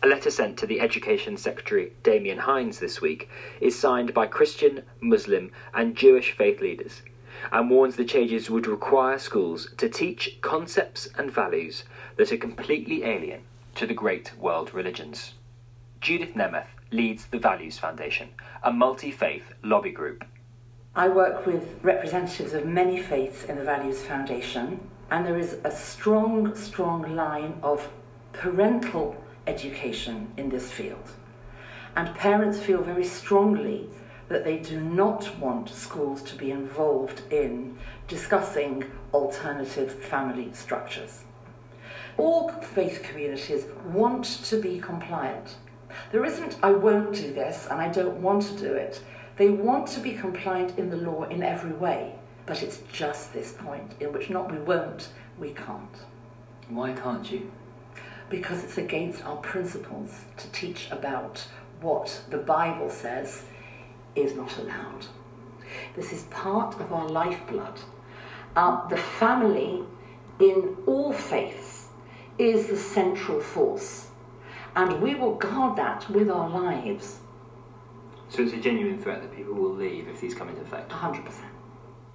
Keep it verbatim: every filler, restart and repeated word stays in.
A letter sent to the Education Secretary Damien Hines this week is signed by Christian, Muslim and Jewish faith leaders and warns the changes would require schools to teach concepts and values that are completely alien to the great world religions. Judith Nemeth leads the Values Foundation, a multi-faith lobby group. I work with representatives of many faiths in the Values Foundation, and there is a strong, strong line of parental education in this field. And parents feel very strongly that they do not want schools to be involved in discussing alternative family structures. All faith communities want to be compliant. There isn't, I won't do this and I don't want to do it. They want to be compliant in the law in every way, but it's just this point in which not we won't, we can't. Why can't you? Because it's against our principles to teach about what the Bible says is not allowed. This is part of our lifeblood. Uh, the family in all faiths is the central force, and we will guard that with our lives. So it's a genuine threat that people will leave if these come into effect? one hundred percent.